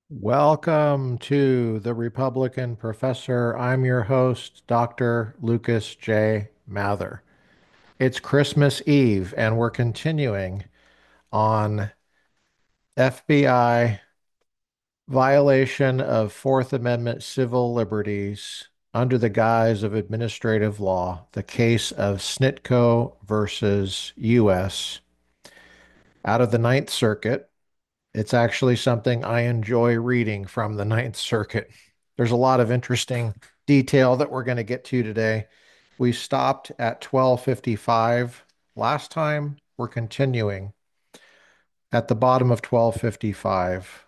Welcome to the Republican Professor. I'm your host, Dr. Lucas J. Mather. It's Christmas Eve, and we're continuing on FBI violation of Fourth Amendment civil liberties under the guise of administrative law, the case of Snitko versus U.S. out of the Ninth Circuit. It's actually something I enjoy reading from the Ninth Circuit. There's a lot of interesting detail that we're going to get to today. We stopped at 1255 last time. We're continuing at the bottom of 1255.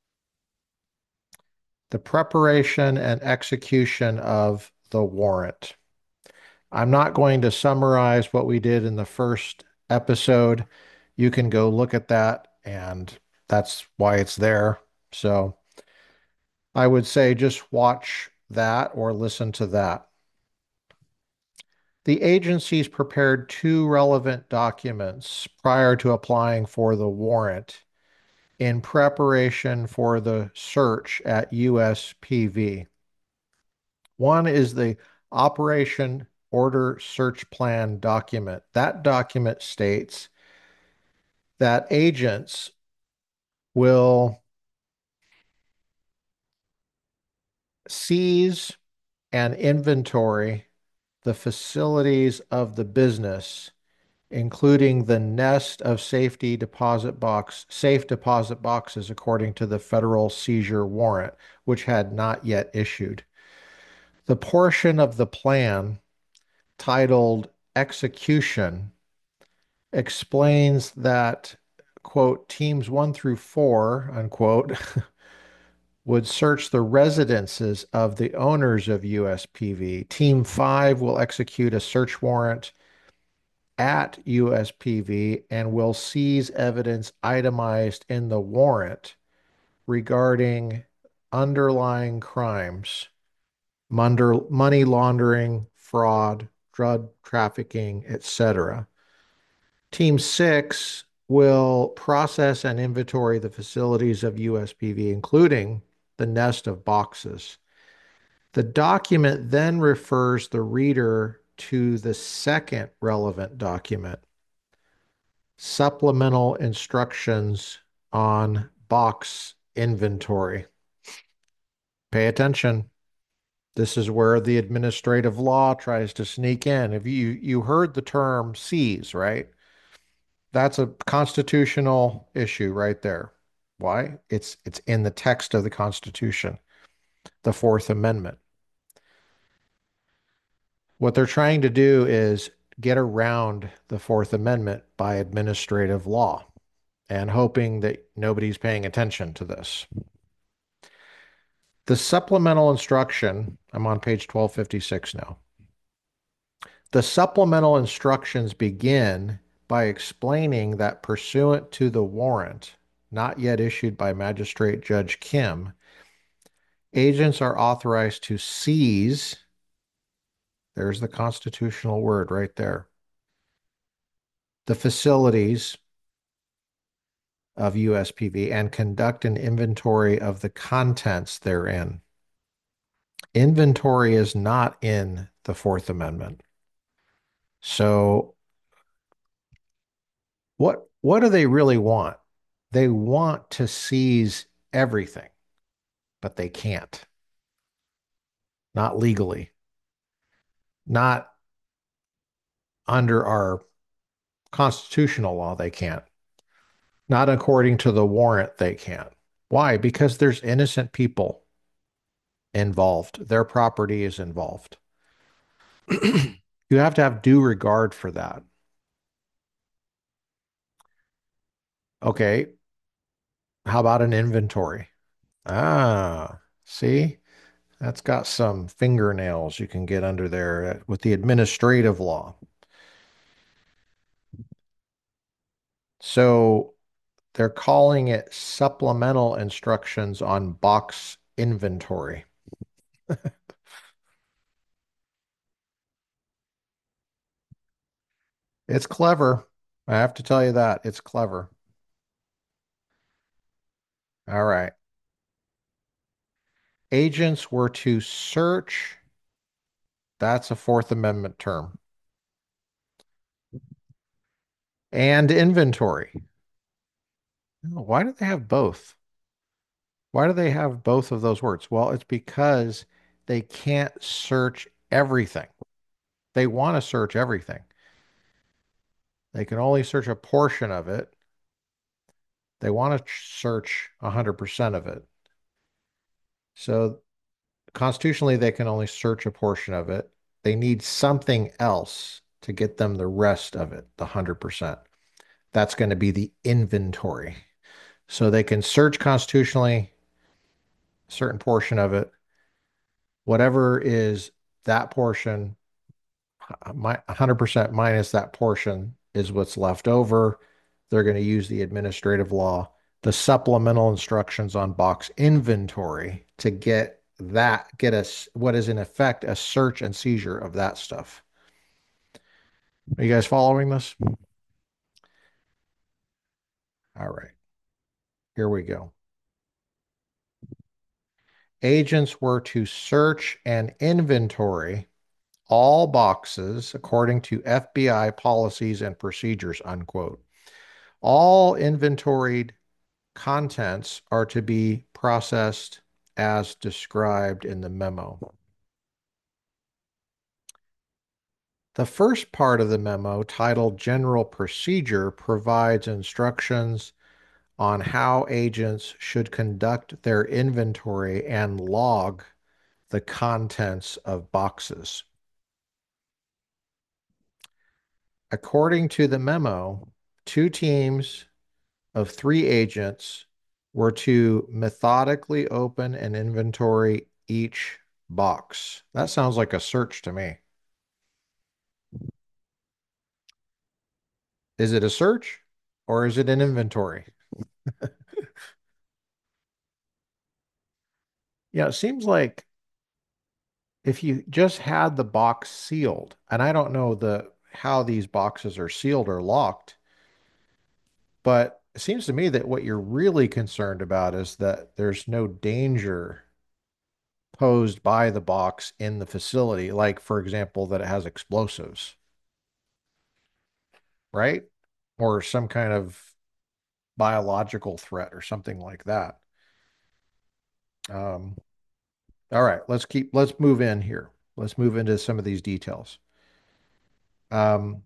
The preparation and execution of the warrant. I'm not going to summarize what we did in the first episode. You can go look at that, and that's why it's there. So I would say just watch that or listen to that. The agencies prepared two relevant documents prior to applying for the warrant in preparation for the search at USPV. One is the Operation Order Search Plan document. That document states that agents will seize and inventory the facilities of the business, including the nest of safe deposit boxes, according to the federal seizure warrant, which had not yet issued. The portion of the plan titled Execution explains that, quote, teams 1 through 4, unquote, would search the residences of the owners of USPV. Team 5 will execute a search warrant at USPV and will seize evidence itemized in the warrant regarding underlying crimes, money laundering, fraud, drug trafficking, etc. Team 6 will process and inventory the facilities of USPV, including the nest of boxes. The document then refers the reader to the second relevant document, supplemental instructions on box inventory. Pay attention. This is where the administrative law tries to sneak in. If you heard the term seize, right? That's a constitutional issue right there. Why? It's in the text of the Constitution, the Fourth Amendment. What they're trying to do is get around the Fourth Amendment by administrative law and hoping that nobody's paying attention to this. The supplemental instruction, I'm on page 1256 now. The supplemental instructions begin by explaining that pursuant to the warrant, not yet issued by Magistrate Judge Kim, agents are authorized to seize, there's the constitutional word right there, the facilities of USPV and conduct an inventory of the contents therein. Inventory is not in the Fourth Amendment. So what do they really want? They want to seize everything, but they can't. Not legally. Not under our constitutional law, they can't. Not according to the warrant, they can't. Why? Because there's innocent people involved. Their property is involved. You have to have due regard for that. Okay, how about an inventory? Ah, see, that's got some fingernails you can get under there with the administrative law. So they're calling it supplemental instructions on box inventory. It's clever. I have to tell you that. It's clever. All right. Agents were to search, that's a Fourth Amendment term, and inventory. Why do they have both? Why do they have both of those words? Well, it's because they can't search everything. They want to search everything. They can only search a portion of it. They want to search 100% of it. So constitutionally, they can only search a portion of it. They need something else to get them the rest of it, the 100%. That's going to be the inventory. So they can search constitutionally a certain portion of it. Whatever is that portion, 100% minus that portion is what's left over. They're going to use the administrative law, the supplemental instructions on box inventory to get us what is in effect a search and seizure of that stuff. Are you guys following this? All right, here we go. Agents were to search and inventory all boxes according to FBI policies and procedures, unquote. All inventoried contents are to be processed as described in the memo. The first part of the memo, titled General Procedure, provides instructions on how agents should conduct their inventory and log the contents of boxes. According to the memo, two teams of three agents were to methodically open and inventory each box. That sounds like a search to me. Is it a search or is it an inventory? Yeah, it seems like if you just had the box sealed, and I don't know the how these boxes are sealed or locked, but it seems to me that what you're really concerned about is that there's no danger posed by the box in the facility, like for example, that it has explosives, right? Or some kind of biological threat or something like that. Um, all right, let's move in here. Let's move into some of these details. Um,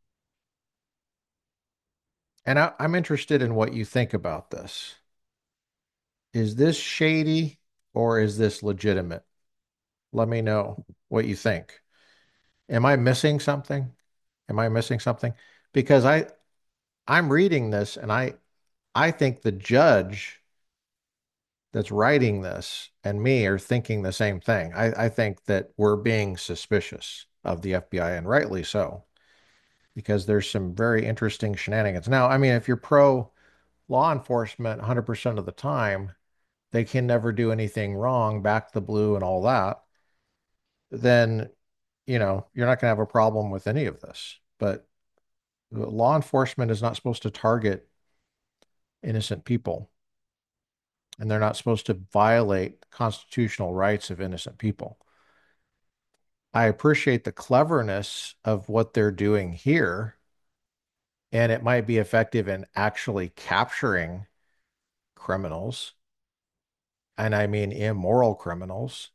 and I'm interested in what you think about this. Is this shady or is this legitimate? Let me know what you think. Am I missing something? Am I missing something? Because I'm reading this and I think the judge that's writing this and me are thinking the same thing. I think that we're being suspicious of the FBI, and rightly so, because there's some very interesting shenanigans. Now, I mean, if you're pro law enforcement 100% of the time, they can never do anything wrong, back the blue and all that, then, you're not going to have a problem with any of this. But law enforcement is not supposed to target innocent people, and they're not supposed to violate constitutional rights of innocent people. I appreciate the cleverness of what they're doing here, and it might be effective in actually capturing criminals, and I mean immoral criminals,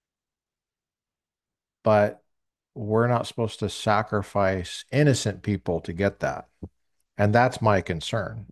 but we're not supposed to sacrifice innocent people to get that. And that's my concern.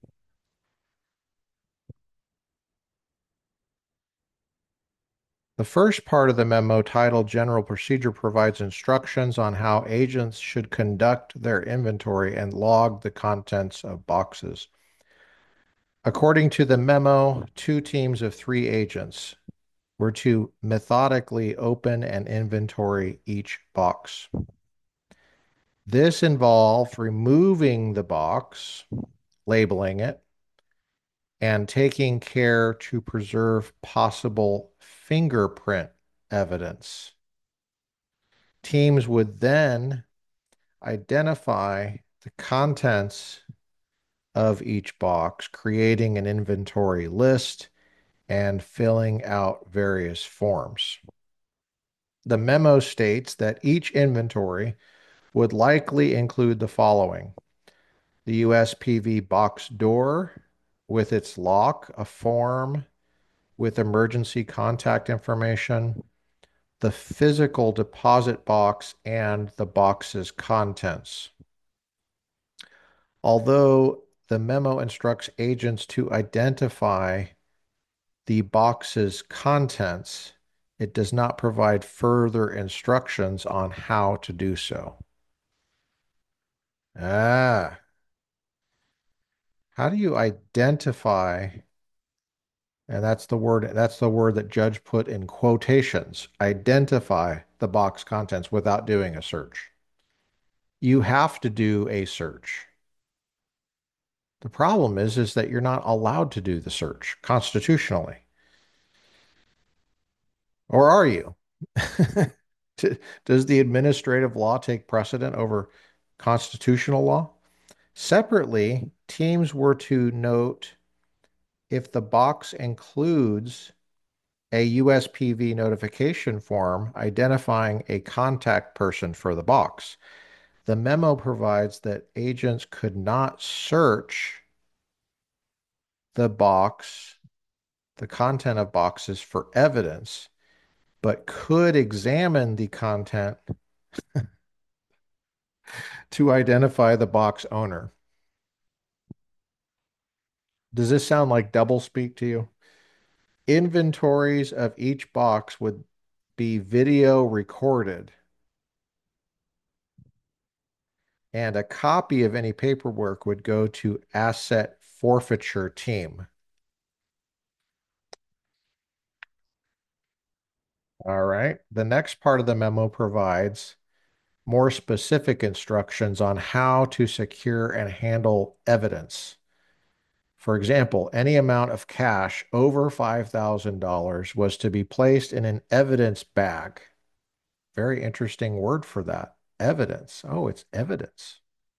The first part of the memo, titled General Procedure, provides instructions on how agents should conduct their inventory and log the contents of boxes. According to the memo, two teams of three agents were to methodically open and inventory each box. This involved removing the box, labeling it, and taking care to preserve possible fingerprint evidence. Teams would then identify the contents of each box, creating an inventory list and filling out various forms. The memo states that each inventory would likely include the following: the USPV box door with its lock, a form with emergency contact information, the physical deposit box, and the box's contents. Although the memo instructs agents to identify the box's contents, it does not provide further instructions on how to do so. Ah, how do you identify? And that's the word that Judge put in quotations. Identify the box contents without doing a search. You have to do a search. The problem is that you're not allowed to do the search constitutionally. Or are you? Does the administrative law take precedent over constitutional law? Separately, teams were to note if the box includes a USPV notification form identifying a contact person for the box. The memo provides that agents could not search the box, the content of boxes for evidence, but could examine the content to identify the box owner. Does this sound like doublespeak to you? Inventories of each box would be video recorded, and a copy of any paperwork would go to asset forfeiture team. All right. The next part of the memo provides more specific instructions on how to secure and handle evidence. For example, any amount of cash over $5,000 was to be placed in an evidence bag. Very interesting word for that. Evidence. Oh, it's evidence.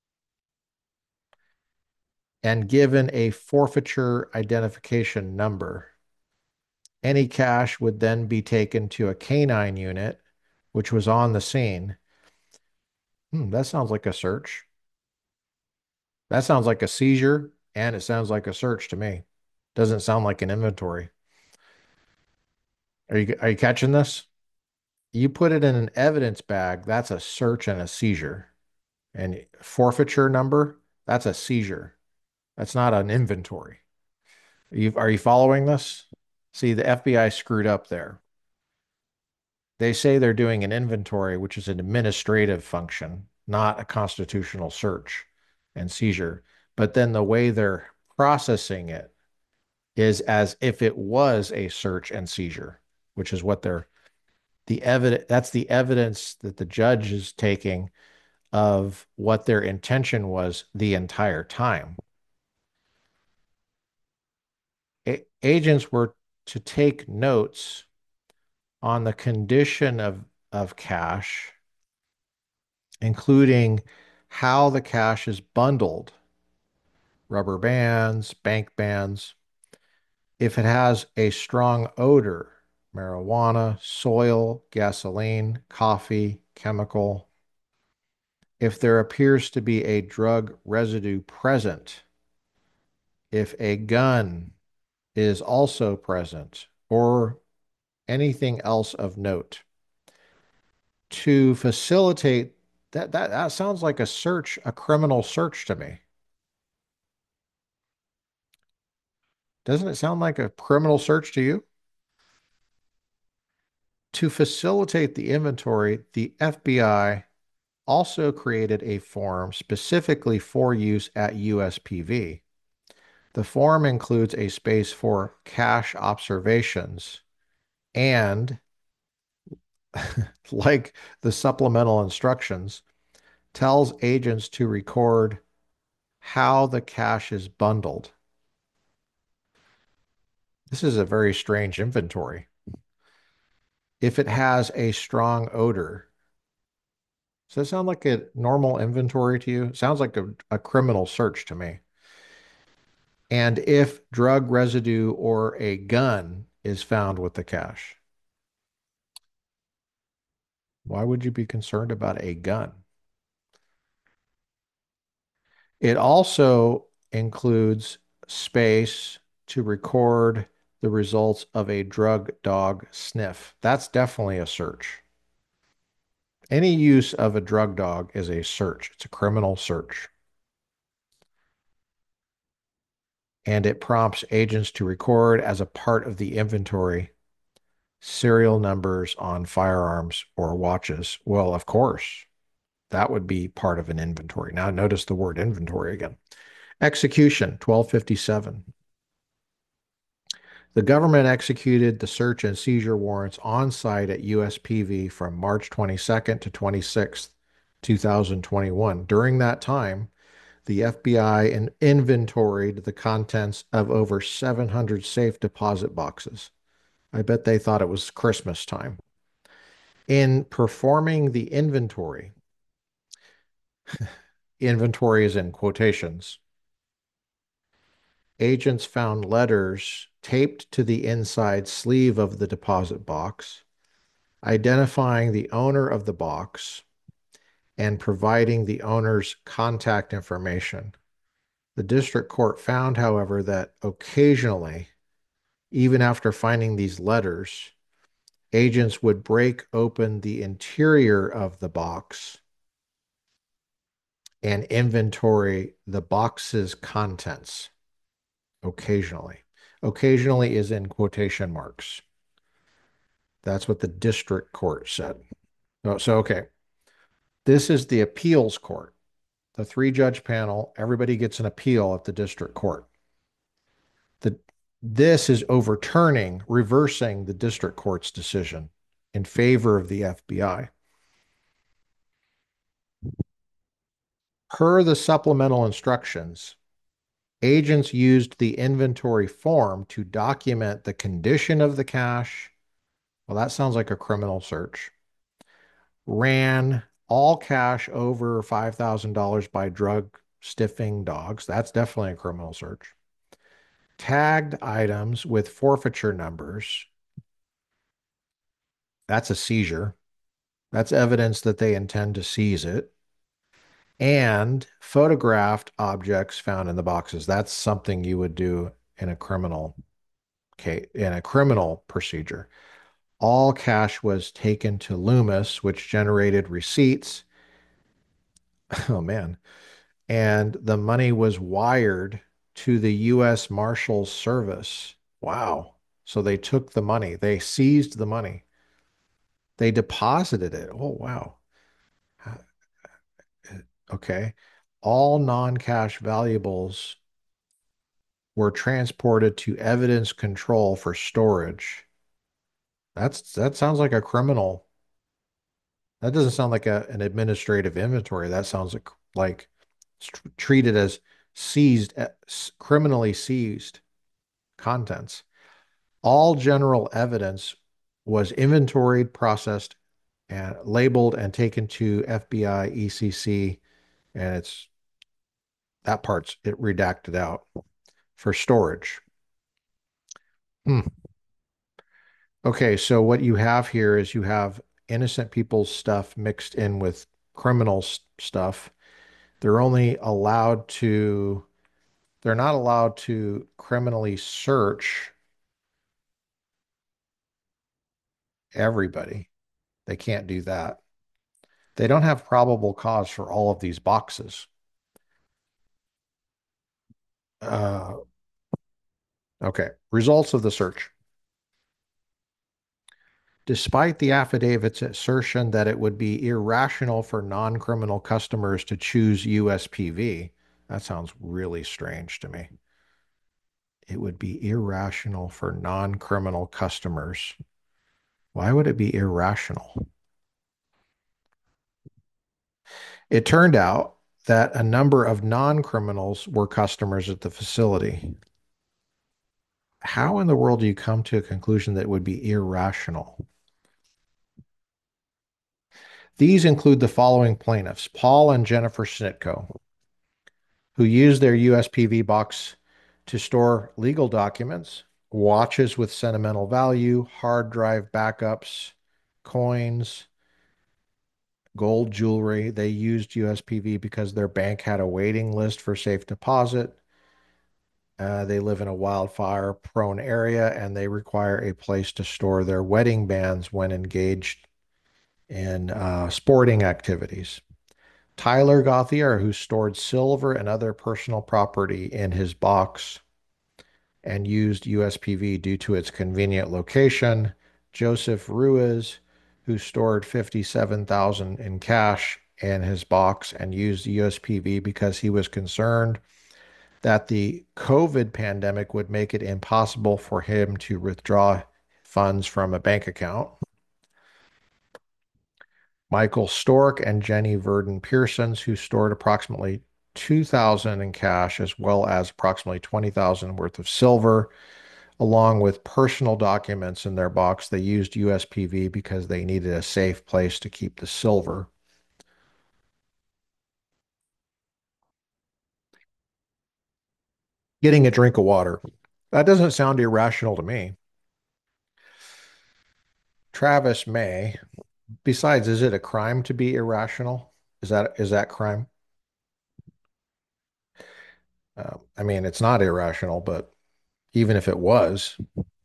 And given a forfeiture identification number. Any cash would then be taken to a canine unit, which was on the scene. That sounds like a search. That sounds like a seizure, and it sounds like a search to me. Doesn't sound like an inventory. Are you catching this? You put it in an evidence bag, that's a search and a seizure. And forfeiture number, that's a seizure. That's not an inventory. Are you following this? See, the FBI screwed up there. They say they're doing an inventory, which is an administrative function, not a constitutional search and seizure. But then the way they're processing it is as if it was a search and seizure, which is what they're the evidence that's the evidence that the judge is taking of what their intention was the entire time. Agents were to take notes on the condition of cash, including how the cash is bundled, rubber bands, bank bands, if it has a strong odor, marijuana, soil, gasoline, coffee, chemical, if there appears to be a drug residue present, if a gun is also present, or anything else of note. To facilitate that sounds like a search, a criminal search to me. Doesn't it sound like a criminal search to you? To facilitate the inventory, the FBI also created a form specifically for use at USPV. The form includes a space for cash observations and, like the supplemental instructions, tells agents to record how the cash is bundled. This is a very strange inventory. If it has a strong odor, does that sound like a normal inventory to you? It sounds like a criminal search to me. And if drug residue or a gun is found with the cash. Why would you be concerned about a gun? It also includes space to record the results of a drug dog sniff. That's definitely a search. Any use of a drug dog is a search. It's a criminal search. And it prompts agents to record as a part of the inventory serial numbers on firearms or watches. Well, of course, that would be part of an inventory. Now, notice the word inventory again. Execution, 1257. The government executed the search and seizure warrants on site at USPV from March 22nd to 26th, 2021. During that time, the FBI inventoried the contents of over 700 safe deposit boxes. I bet they thought it was Christmas time. In performing the inventory, inventory is in quotations, agents found letters taped to the inside sleeve of the deposit box, identifying the owner of the box and providing the owner's contact information. The district court found, however, that occasionally, even after finding these letters, agents would break open the interior of the box and inventory the box's contents occasionally. Occasionally is in quotation marks. That's what the district court said. Okay. This is the appeals court. The three-judge panel, everybody gets an appeal at the district court. This is overturning, reversing the district court's decision in favor of the FBI. Per the supplemental instructions, agents used the inventory form to document the condition of the cash. Well, that sounds like a criminal search. Ran all cash over $5,000 by drug stiffing dogs. That's definitely a criminal search. Tagged items with forfeiture numbers. That's a seizure. That's evidence that they intend to seize it. And photographed objects found in the boxes. That's something you would do in a criminal case, in a criminal procedure. All cash was taken to Loomis, which generated receipts. Oh man. And the money was wired to the U.S. Marshals Service. Wow. So they took the money, they seized the money, they deposited it. Oh, wow. Okay. All non-cash valuables were transported to evidence control for storage. That sounds like a criminal. That doesn't sound like an administrative inventory. That sounds like treated as seized, criminally seized contents. All general evidence was inventoried, processed, and labeled and taken to FBI ECC, and it's that part's it redacted out for storage. Hmm. Okay, so what you have here is you have innocent people's stuff mixed in with criminal stuff. They're only allowed to, they're not allowed to criminally search everybody. They can't do that. They don't have probable cause for all of these boxes. Uh, okay, results of the search. Despite the affidavit's assertion that it would be irrational for non-criminal customers to choose USPV, that sounds really strange to me. It would be irrational for non-criminal customers. Why would it be irrational? It turned out that a number of non-criminals were customers at the facility. How in the world do you come to a conclusion that it would be irrational? These include the following plaintiffs: Paul and Jennifer Snitko, who used their USPV box to store legal documents, watches with sentimental value, hard drive backups, coins, gold jewelry. They used USPV because their bank had a waiting list for safe deposit. They live in a wildfire prone area and they require a place to store their wedding bands when engaged in sporting activities. Tyler Gauthier, who stored silver and other personal property in his box and used USPV due to its convenient location. Joseph Ruiz, who stored 57,000 in cash in his box and used USPV because he was concerned that the COVID pandemic would make it impossible for him to withdraw funds from a bank account. Michael Stork and Jenny Verdon Pearsons, who stored approximately 2,000 in cash as well as approximately 20,000 worth of silver, along with personal documents in their box. They used USPV because they needed a safe place to keep the silver. Getting a drink of water. That doesn't sound irrational to me. Travis May. Besides, is it a crime to be irrational? Is that crime? I mean, it's not irrational, but even if it was,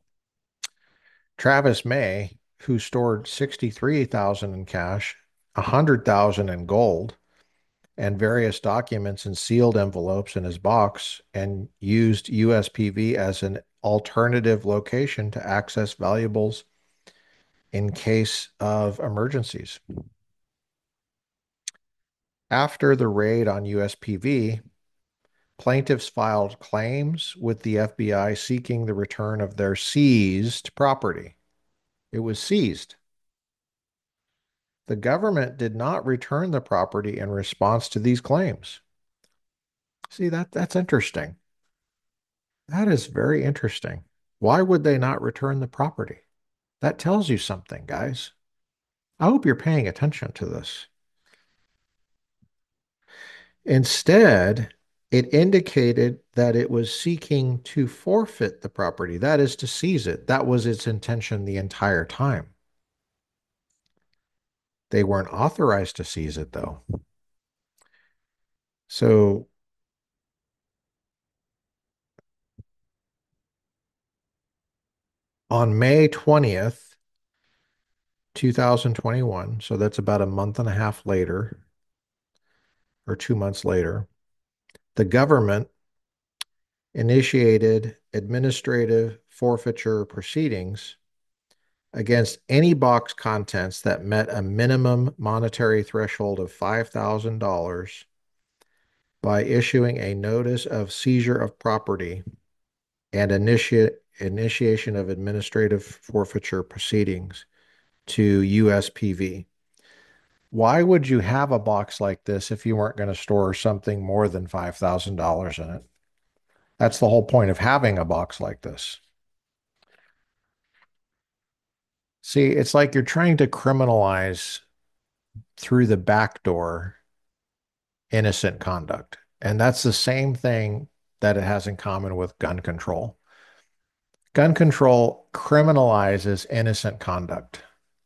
Travis May, who stored 63,000 in cash, 100,000 in gold, and various documents in sealed envelopes in his box, and used USPV as an alternative location to access valuables in case of emergencies. After the raid on USPV, plaintiffs filed claims with the FBI seeking the return of their seized property. It was seized. The government did not return the property in response to these claims. See, that's interesting. That is very interesting. Why would they not return the property? That tells you something, guys. I hope you're paying attention to this. Instead, it indicated that it was seeking to forfeit the property, that is, to seize it. That was its intention the entire time. They weren't authorized to seize it, though. So on May 20th, 2021, so that's about a month and a half later, or 2 months later, the government initiated administrative forfeiture proceedings against any box contents that met a minimum monetary threshold of $5,000 by issuing a notice of seizure of property and initiation of administrative forfeiture proceedings to USPV. Why would you have a box like this if you weren't going to store something more than $5,000 in it? That's the whole point of having a box like this. See, it's like you're trying to criminalize through the back door innocent conduct. And that's the same thing that it has in common with gun control. Gun control criminalizes innocent conduct.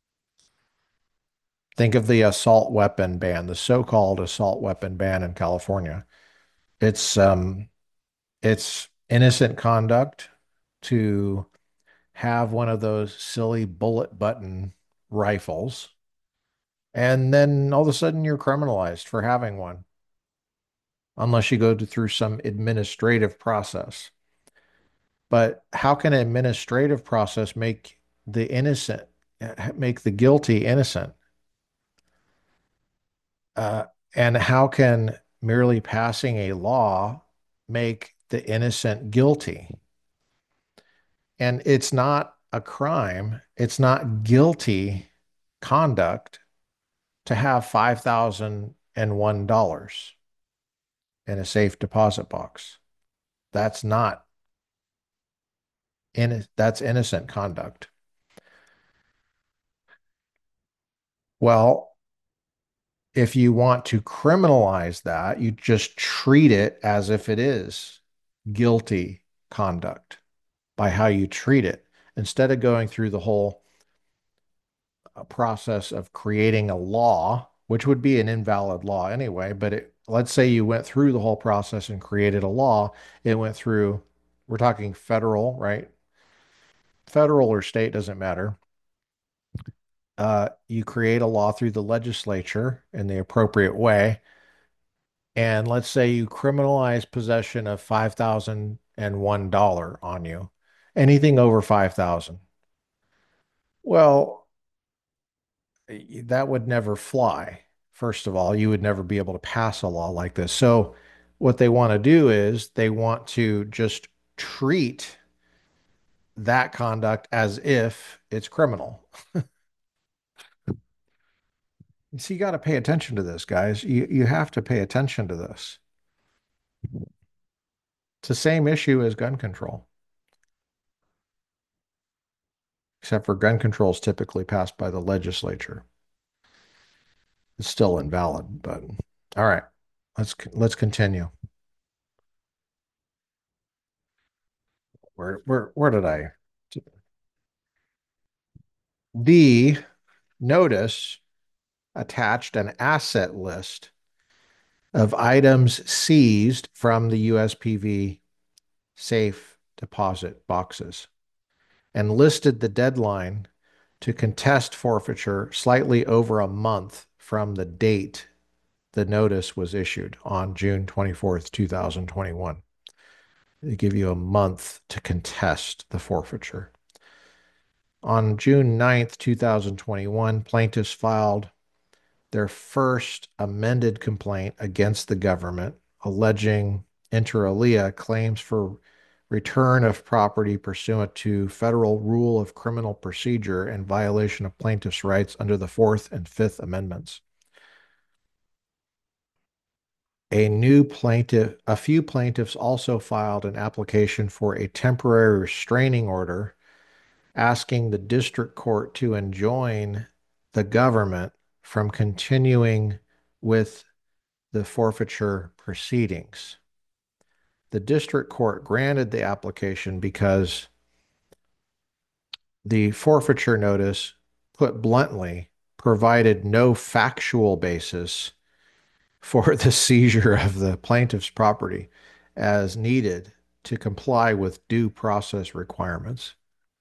Think of the assault weapon ban, the so-called assault weapon ban in California. It's it's innocent conduct to have one of those silly bullet button rifles, and then all of a sudden you're criminalized for having one, unless you go through some administrative process. But how can an administrative process make the guilty innocent? Uh, and how can merely passing a law make the innocent guilty? And it's not a crime, it's not guilty conduct to have $5,001 in a safe deposit box. That's not that's innocent conduct. Well, if you want to criminalize that, you just treat it as if it is guilty conduct by how you treat it. Instead of going through the whole process of creating a law, which would be an invalid law anyway, but let's say you went through the whole process and created a law. It went through, we're talking federal, right? Federal or state, doesn't matter. You create a law through the legislature in the appropriate way. And let's say you criminalize possession of $5,001 on you, anything over 5,000. Well, that would never fly. First of all, you would never be able to pass a law like this. So, what they want to do is they want to just treat that conduct as if it's criminal. So, you got to pay attention to this, guys. You have to pay attention to this. It's the same issue as gun control, except for gun control is typically passed by the legislature. It's still invalid, but all right. Let's continue. Where did I? The notice attached an asset list of items seized from the USPV safe deposit boxes and listed the deadline to contest forfeiture slightly over a month from the date the notice was issued on June 24th, 2021. They give you a month to contest the forfeiture. On June 9th, 2021, plaintiffs filed their first amended complaint against the government, alleging inter alia claims for return of property pursuant to federal rule of criminal procedure and violation of plaintiffs' rights under the Fourth and Fifth Amendments. A few plaintiffs also filed an application for a temporary restraining order asking the district court to enjoin the government from continuing with the forfeiture proceedings. The district court granted the application because the forfeiture notice, put bluntly, provided no factual basis for the seizure of the plaintiff's property as needed to comply with due process requirements.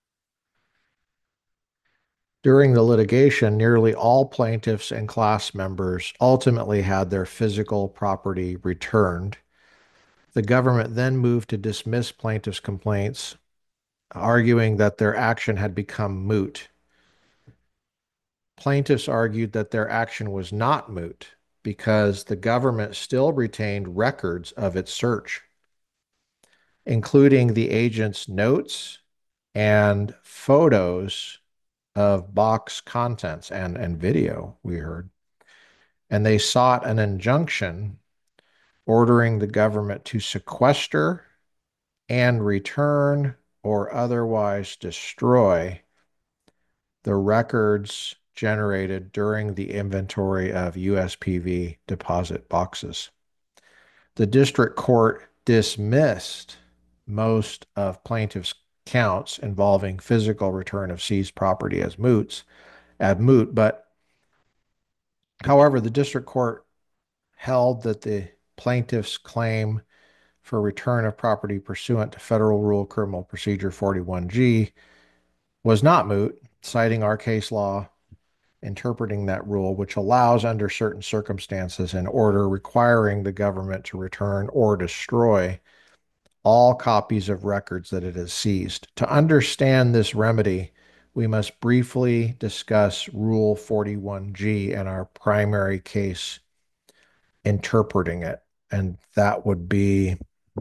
During the litigation, nearly all plaintiffs and class members ultimately had their physical property returned. The government then moved to dismiss plaintiffs' complaints, arguing that their action had become moot. Plaintiffs argued that their action was not moot because the government still retained records of its search, including the agent's notes and photos of box contents and video, we heard. And they sought an injunction ordering the government to sequester and return or otherwise destroy the records generated during the inventory of USPV deposit boxes. The district court dismissed most of plaintiffs' counts involving physical return of seized property as moot, but however, the district court held that the plaintiff's claim for return of property pursuant to Federal Rule Criminal Procedure 41G was not moot, citing our case law interpreting that rule, which allows, under certain circumstances, an order requiring the government to return or destroy all copies of records that it has seized. To understand this remedy, we must briefly discuss Rule 41G and our primary case interpreting it. And that would be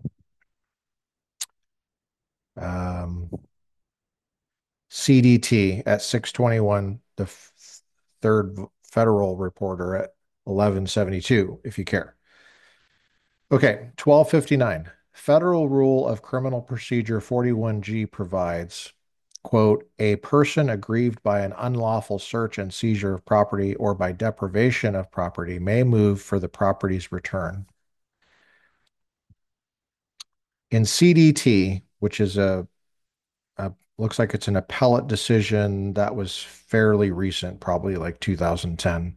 CDT at 621, the third federal reporter at 1172, if you care. Okay, 1259. Federal Rule of Criminal Procedure 41G provides, quote, a person aggrieved by an unlawful search and seizure of property or by deprivation of property may move for the property's return. In CDT, which is a looks like it's an appellate decision that was fairly recent, probably like 2010.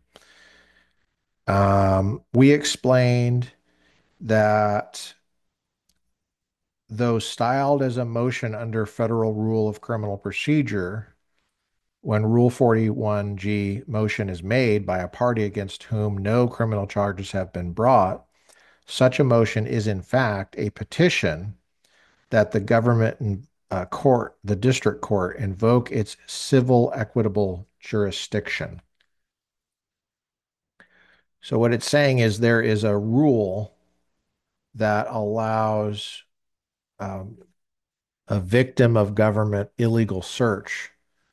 We explained that though styled as a motion under Federal Rule of Criminal Procedure, when Rule 41G motion is made by a party against whom no criminal charges have been brought, such a motion is in fact a petition that the government and court, the district court, invoke its civil equitable jurisdiction. So what it's saying is there is a rule that allows um, a victim of government illegal search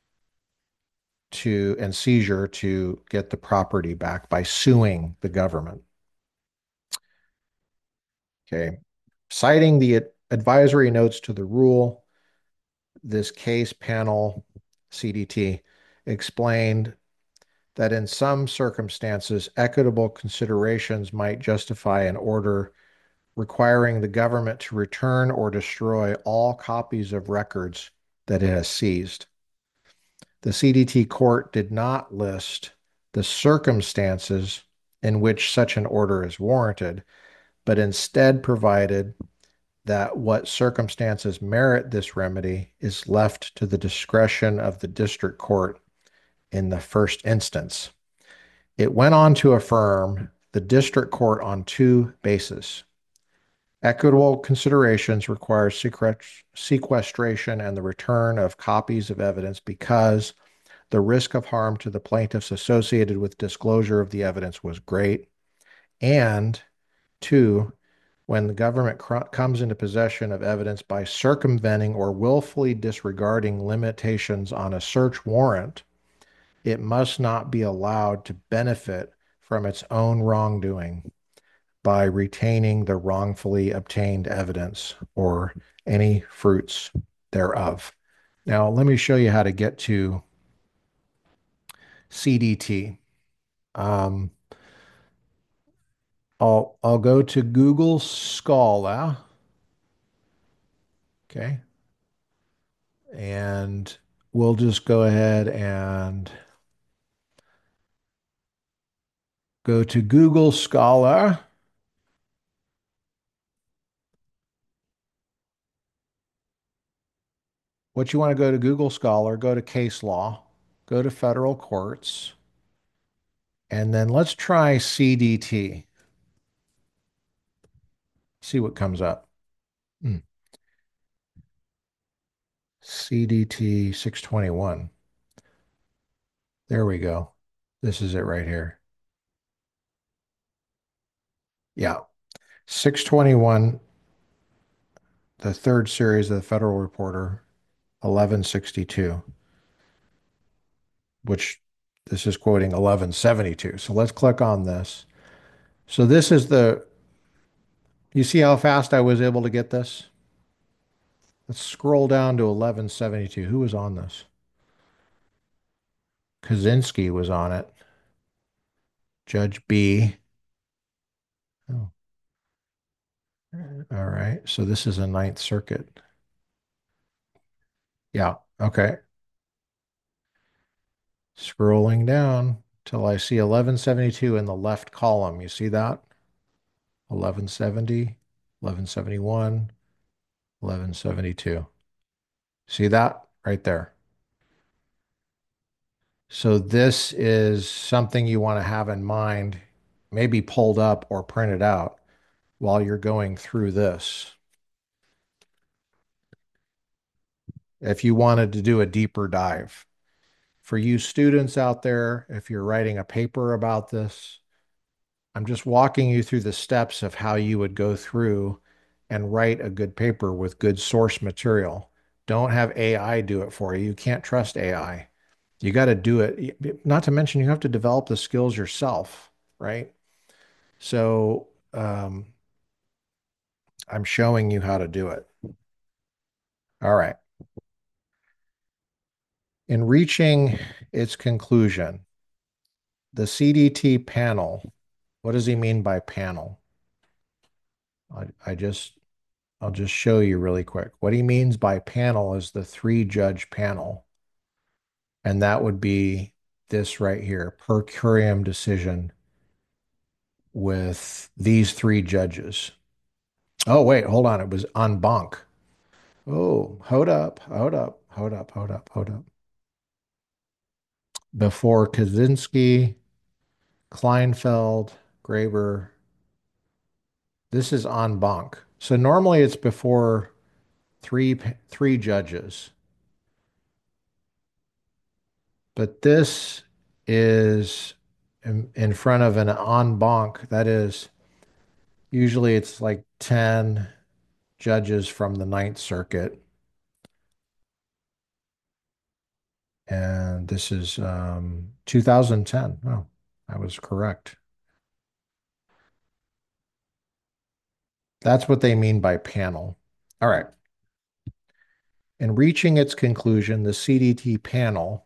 to and seizure to get the property back by suing the government. Okay. Citing the advisory notes to the rule, this case panel, CDT, explained that in some circumstances, equitable considerations might justify an order requiring the government to return or destroy all copies of records that it has seized. The CDT court did not list the circumstances in which such an order is warranted, but instead provided that what circumstances merit this remedy is left to the discretion of the district court in the first instance. It went on to affirm the district court on two bases. Equitable considerations require sequestration and the return of copies of evidence because the risk of harm to the plaintiffs associated with disclosure of the evidence was great. And two, when the government comes into possession of evidence by circumventing or willfully disregarding limitations on a search warrant, it must not be allowed to benefit from its own wrongdoing by retaining the wrongfully obtained evidence or any fruits thereof. Now, let me show you how to get to CDT. Um, I'll go to Google Scholar, okay, and we'll just go ahead and go to Google Scholar. What you want to go to Google Scholar, go to case law, go to federal courts, and then let's try CDT. See what comes up. Hmm. CDT 621. There we go. This is it right here. Yeah. 621, the third series of the Federal Reporter, 1162, which this is quoting 1172. So let's click on this. So this is you see how fast I was able to get this? Let's scroll down to 1172. Who was on this? Kaczynski was on it. Judge B. Oh, all right. So this is a Ninth Circuit. Yeah. Okay. Scrolling down till I see 1172 in the left column. You see that? 1170, 1171, 1172. See that right there? So this is something you want to have in mind, maybe pulled up or printed out while you're going through this. If you wanted to do a deeper dive. For you students out there, if you're writing a paper about this, I'm just walking you through the steps of how you would go through and write a good paper with good source material. Don't have AI do it for you. You can't trust AI. You got to do it. Not to mention, you have to develop the skills yourself, right? So I'm showing you how to do it. All right. In reaching its conclusion, the CDT panel, what does he mean by panel? I just I'll just show you really quick. What he means by panel is the three-judge panel. And that would be this right here, per curiam decision with these three judges. Oh, wait, hold on. It was en banc. Oh, hold up. Before Kaczynski, Kleinfeld, Graber. This is en banc. So normally it's before three judges, but this is in front of an en banc. That is usually it's like 10 judges from the Ninth Circuit. And this is 2010. Oh, I was correct. That's what they mean by panel. All right. In reaching its conclusion, the CDT panel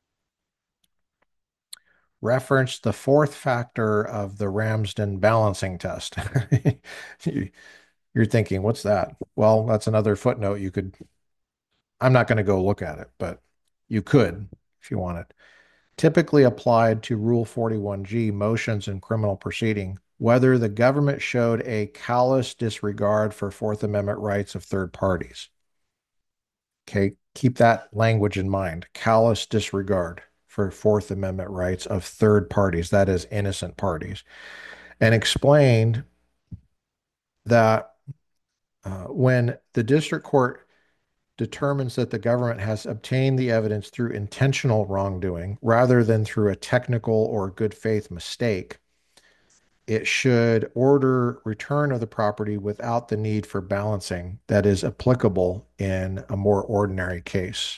referenced the fourth factor of the Ramsden balancing test. You're thinking, what's that? Well, that's another footnote you could, I'm not going to go look at it, but you could if you wanted. Typically applied to Rule 41G motions in criminal proceeding, whether the government showed a callous disregard for Fourth Amendment rights of third parties. Okay, keep that language in mind. Callous disregard for Fourth Amendment rights of third parties, that is, innocent parties, and explained that when the district court determines that the government has obtained the evidence through intentional wrongdoing rather than through a technical or good faith mistake, it should order return of the property without the need for balancing that is applicable in a more ordinary case.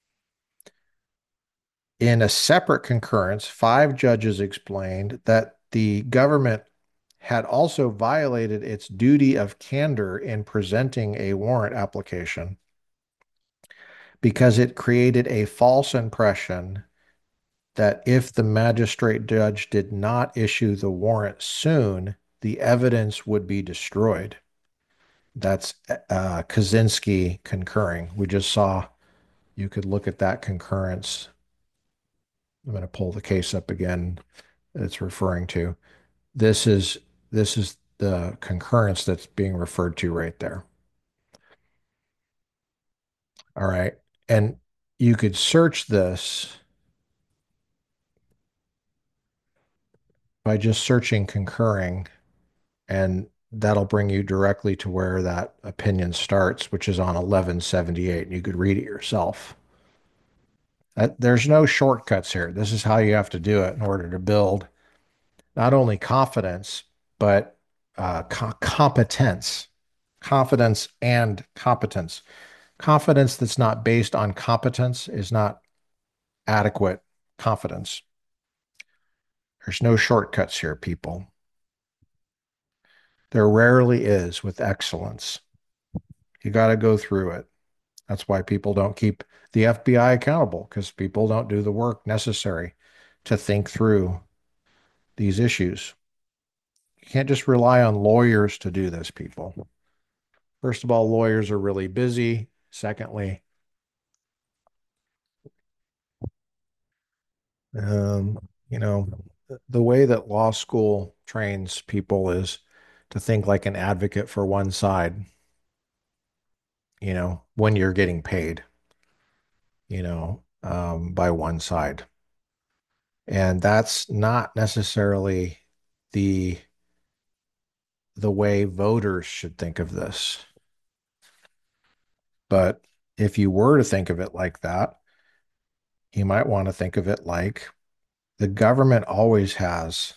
In a separate concurrence, five judges explained that the government had also violated its duty of candor in presenting a warrant application because it created a false impression that if the magistrate judge did not issue the warrant soon, the evidence would be destroyed. That's Kaczynski concurring. We just saw, you could look at that concurrence. I'm going to pull the case up again. It's referring to. This is this is the concurrence that's being referred to right there. All right. And you could search this by just searching concurring, and that'll bring you directly to where that opinion starts, which is on 1178. And you could read it yourself. There's no shortcuts here. This is how you have to do it in order to build not only confidence, but competence, confidence and competence. Confidence that's not based on competence is not adequate confidence. There's no shortcuts here, people. There rarely is with excellence. You got to go through it. That's why people don't keep the FBI accountable, because people don't do the work necessary to think through these issues. You can't just rely on lawyers to do this, people. First of all, lawyers are really busy. Secondly, um, you know, the way that law school trains people is to think like an advocate for one side, when you're getting paid, by one side. And that's not necessarily the the way voters should think of this. But if you were to think of it like that, you might want to think of it like the government always has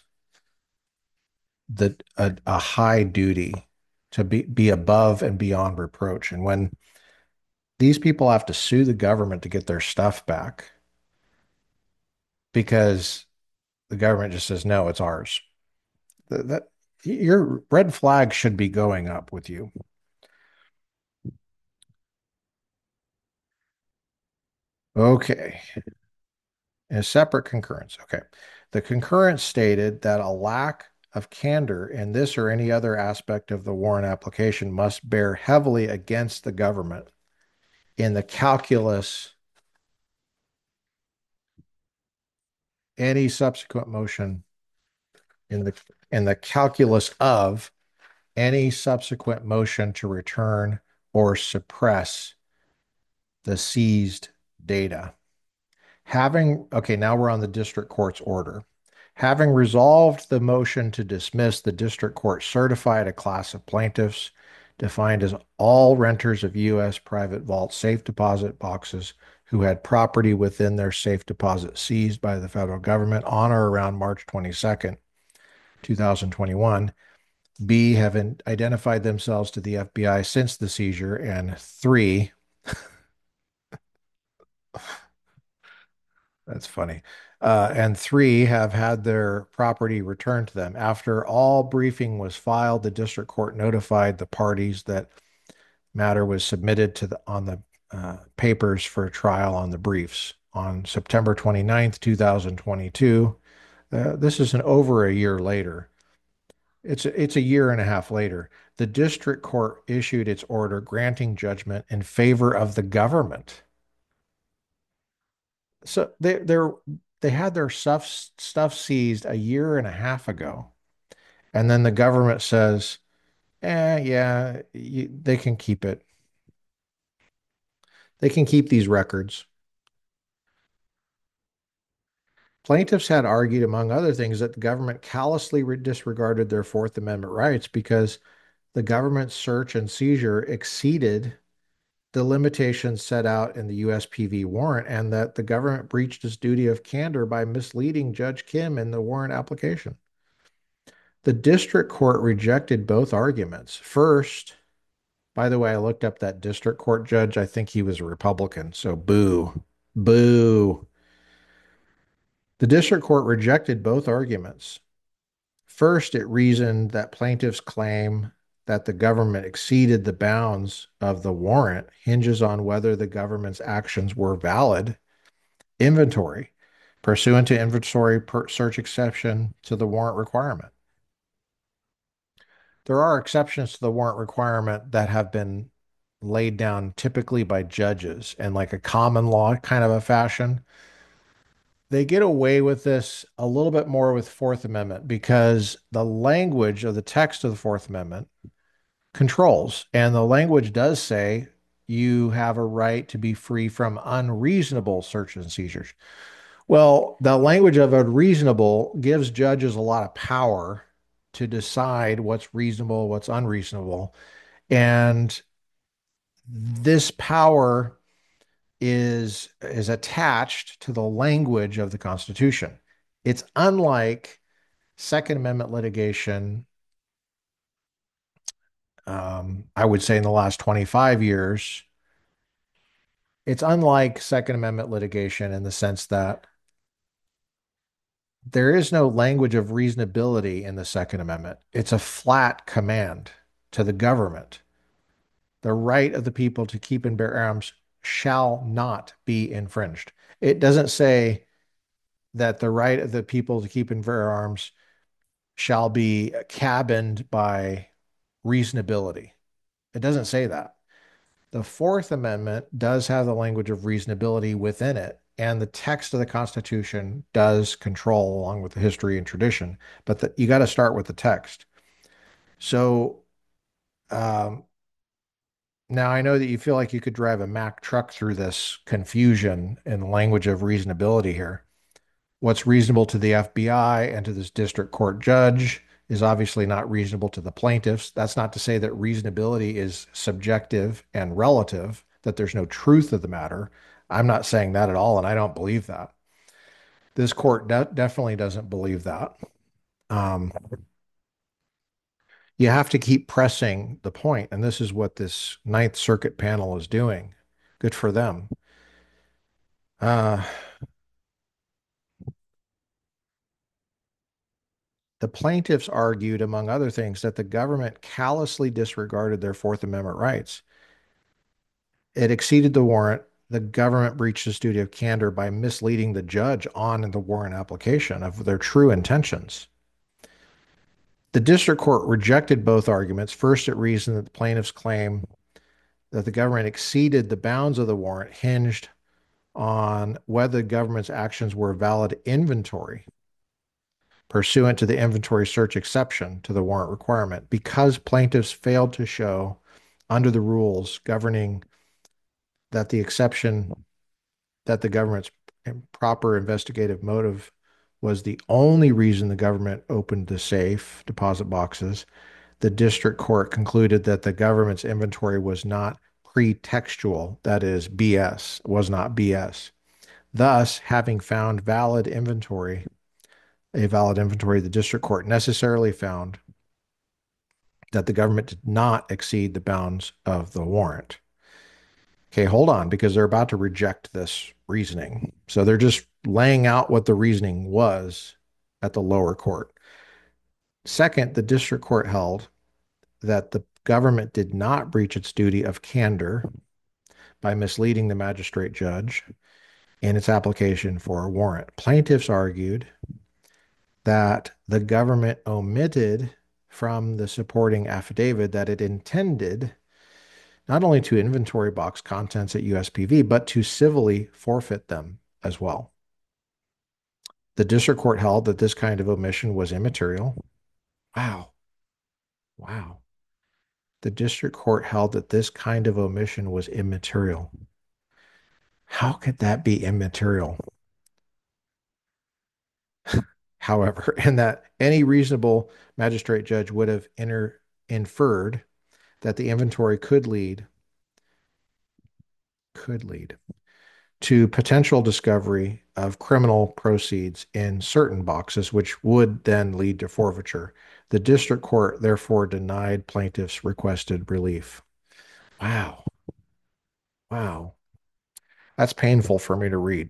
a high duty to be above and beyond reproach. And when these people have to sue the government to get their stuff back because the government just says, no, it's ours. That your red flag should be going up with you. Okay. In a separate concurrence. Okay. The concurrence stated that a lack of candor in this or any other aspect of the warrant application must bear heavily against the government in the calculus, any subsequent motion in the calculus of any subsequent motion to return or suppress the seized data. Okay, now we're on the district court's order. Having resolved the motion to dismiss, the district court certified a class of plaintiffs defined as all renters of U.S. private vault safe deposit boxes who had property within their safe deposit seized by the federal government on or around March 22nd, 2021. B, have identified themselves to the FBI since the seizure. And three, that's funny. And three, have had their property returned to them. After all briefing was filed, the district court notified the parties that matter was submitted on the papers for trial on the briefs on September 29th, 2022. This is over a year later. It's a year and a half later. The district court issued its order granting judgment in favor of the government. So they had their stuff seized a year and a half ago, and then the government says, yeah, they can keep it. They can keep these records. Plaintiffs had argued, among other things, that the government callously disregarded their Fourth Amendment rights because the government's search and seizure exceeded the limitations set out in the USPV warrant, and that the government breached its duty of candor by misleading Judge Kim in the warrant application. The district court rejected both arguments. First, by the way, I looked up that district court judge. I think he was a Republican, so boo, boo. The district court rejected both arguments. First, it reasoned that plaintiffs' claim that the government exceeded the bounds of the warrant hinges on whether the government's actions were valid inventory pursuant to inventory search exception to the warrant requirement. There are exceptions to the warrant requirement that have been laid down typically by judges and like a common law kind of a fashion. They get away with this a little bit more with Fourth Amendment because the language of the text of the Fourth Amendment controls, and the language does say you have a right to be free from unreasonable searches and seizures. Well, the language of unreasonable gives judges a lot of power to decide what's reasonable, what's unreasonable. And this power is attached to the language of the Constitution. It's unlike Second Amendment litigation, I would say in the last 25 years. It's unlike Second Amendment litigation in the sense that there is no language of reasonability in the Second Amendment. It's a flat command to the government. The right of the people to keep and bear arms shall not be infringed. It doesn't say that the right of the people to keep and bear arms shall be cabined by reasonability. It doesn't say that. The Fourth Amendment does have the language of reasonability within it, and the text of the Constitution does control along with the history and tradition, but you got to start with the text. So um, now I know that you feel like you could drive a Mack truck through this confusion in the language of reasonability here. What's reasonable to the FBI and to this district court judge is obviously not reasonable to the plaintiffs. That's not to say that reasonability is subjective and relative, that there's no truth of the matter. I'm not saying that at all, and I don't believe that. This court definitely doesn't believe that. Um, you have to keep pressing the point, and this is what this Ninth Circuit panel is doing. Good for them. Uh, The plaintiffs argued, among other things, that the government callously disregarded their Fourth Amendment rights. It exceeded the warrant. The government breached its duty of candor by misleading the judge on the warrant application of their true intentions. The district court rejected both arguments. First, it reasoned that the plaintiff's claim that the government exceeded the bounds of the warrant hinged on whether the government's actions were valid inventory pursuant to the inventory search exception to the warrant requirement. Because plaintiffs failed to show under the rules governing that the exception that the government's proper investigative motive was the only reason the government opened the safe deposit boxes, the district court concluded that the government's inventory was not pretextual, that is, BS, was not BS. Thus, having found a valid inventory, the district court necessarily found that the government did not exceed the bounds of the warrant. Okay, hold on, because they're about to reject this reasoning. So they're just laying out what the reasoning was at the lower court. Second, the district court held that the government did not breach its duty of candor by misleading the magistrate judge in its application for a warrant. Plaintiffs argued that the government omitted from the supporting affidavit that it intended not only to inventory box contents at USPV, but to civilly forfeit them as well. The district court held that this kind of omission was immaterial. Wow. Wow. The district court held that this kind of omission was immaterial. How could that be immaterial? However, and that any reasonable magistrate judge would have inferred that the inventory could lead to potential discovery of criminal proceeds in certain boxes, which would then lead to forfeiture. The district court therefore denied plaintiffs' requested relief. Wow. Wow. That's painful for me to read.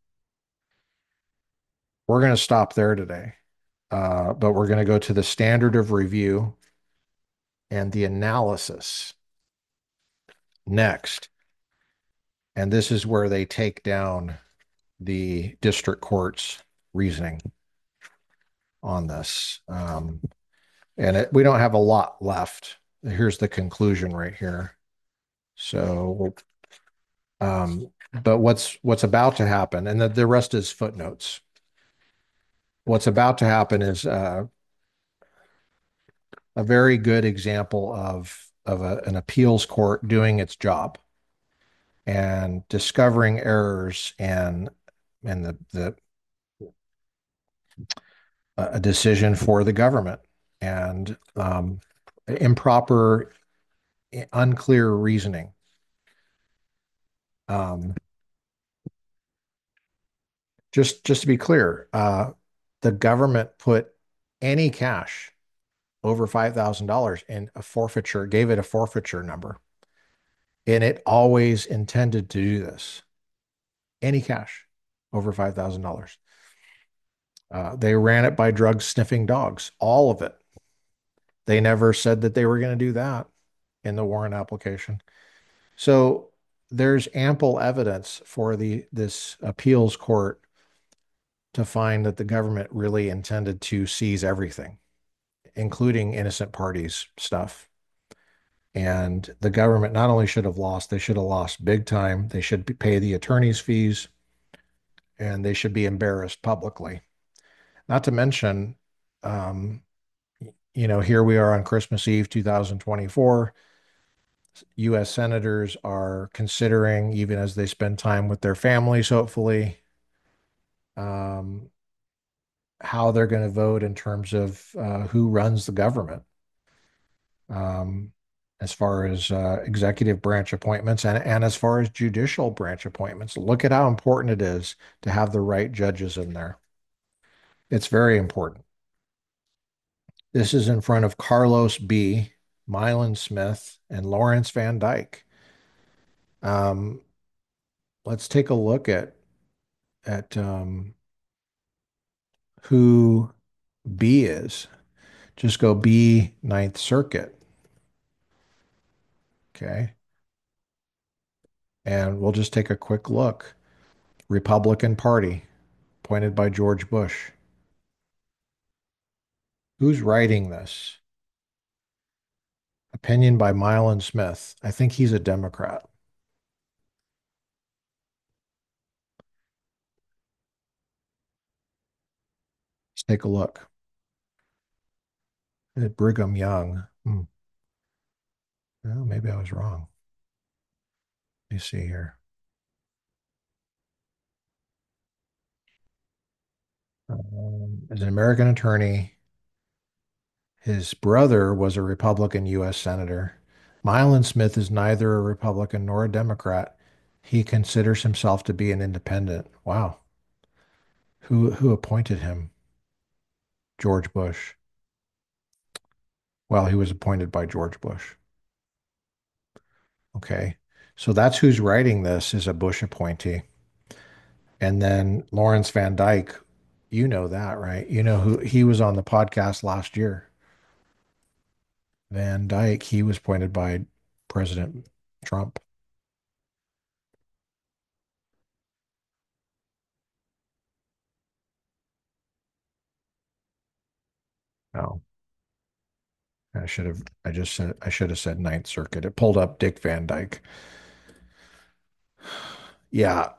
We're going to stop there today, but we're going to go to the standard of review and the analysis next. And this is where they take down the district court's reasoning on this. We don't have a lot left. Here's the conclusion right here. So, but what's about to happen, and the rest is footnotes. What's about to happen is a very good example of an appeals court doing its job and discovering errors and the a decision for the government and improper, unclear reasoning. Just to be clear, the government put any cash over $5,000 in a forfeiture, gave it a forfeiture number, and it always intended to do this. Any cash over $5,000. They ran it by drug sniffing dogs, all of it. They never said that they were going to do that in the warrant application. So there's ample evidence for this appeals court to find that the government really intended to seize everything, including innocent parties stuff. And the government not only should have lost, they should have lost big time. They should pay the attorney's fees and they should be embarrassed publicly. Not to mention, um, here we are on Christmas Eve, 2024. U.S. senators are considering, even as they spend time with their families, hopefully, um, how they're going to vote in terms of who runs the government, um, as far as executive branch appointments and as far as judicial branch appointments. Look at how important it is to have the right judges in there. It's very important. This is in front of Carlos B., Mylan Smith, and Lawrence Van Dyke. Let's take a look at who B is. Just go B, Ninth Circuit. Okay. And we'll just take a quick look. Republican Party, appointed by George Bush. Who's writing this? Opinion by Milan Smith. I think he's a Democrat. Let's take a look. Brigham Young. Well, maybe I was wrong. Let me see here. As an American attorney, his brother was a Republican U.S. Senator. Milan Smith is neither a Republican nor a Democrat. He considers himself to be an independent. Wow. Who appointed him? George Bush. Well, he was appointed by George Bush. Okay. So that's who's writing this is a Bush appointee. And then Lawrence Van Dyke, you know that, right? You know who he was on the podcast last year. Van Dyke, he was appointed by President Trump. Oh, I should have said Ninth Circuit. It pulled up Dick Van Dyke. Yeah,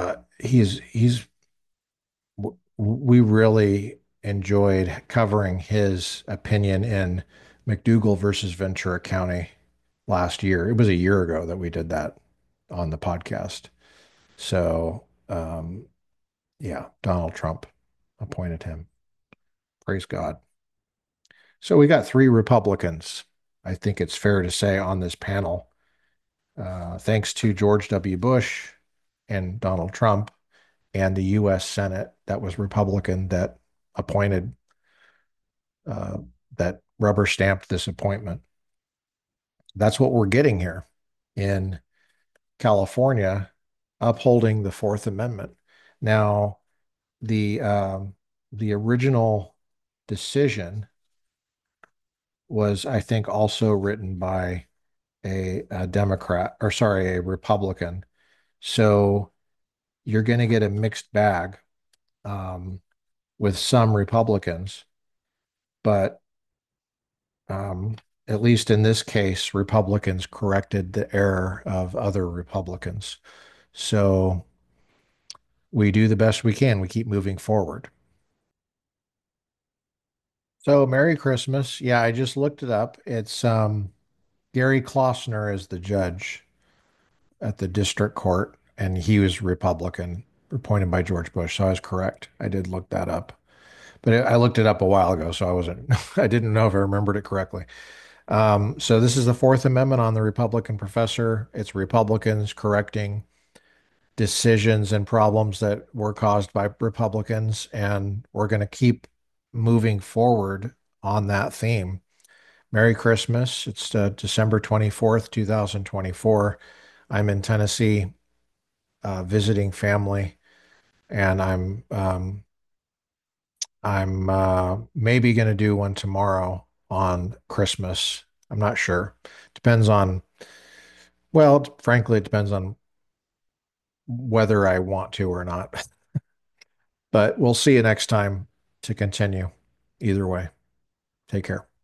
we really enjoyed covering his opinion in McDougal versus Ventura County last year. It was a year ago that we did that on the podcast. So, yeah, Donald Trump appointed him. Praise God. So we got three Republicans, I think it's fair to say, on this panel, thanks to George W. Bush and Donald Trump and the U.S. Senate that was Republican that appointed, uh, that rubber stamped this appointment. That's what we're getting here in California, upholding the Fourth Amendment. Now, the original decision was, I think, also written by a Democrat, or sorry, a Republican. So you're going to get a mixed bag, um, with some Republicans, but um, at least in this case, Republicans corrected the error of other Republicans. So we do the best we can. We keep moving forward. So Merry Christmas. Yeah, I just looked it up. It's Gary Klossner is the judge at the district court, and he was Republican, appointed by George Bush. So I was correct. I did look that up, but I looked it up a while ago, so I wasn't. I didn't know if I remembered it correctly. So this is the Fourth Amendment on the Republican professor. It's Republicans correcting decisions and problems that were caused by Republicans, and we're going to keep moving forward on that theme. Merry Christmas. It's December 24th, 2024. I'm in Tennessee, visiting family, and I'm maybe going to do one tomorrow on Christmas. I'm not sure. Depends on, well, frankly, it depends on whether I want to or not. But we'll see you next time to continue. Either way, take care.